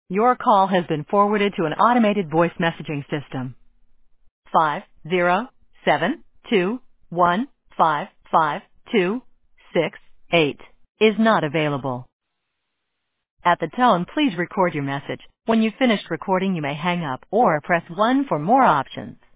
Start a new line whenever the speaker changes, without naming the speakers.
Your call has been forwarded to an automated voice messaging system. 50721552268 is not available. At the tone, please record your message. When you've finished recording, you may hang up or press 1 for more options.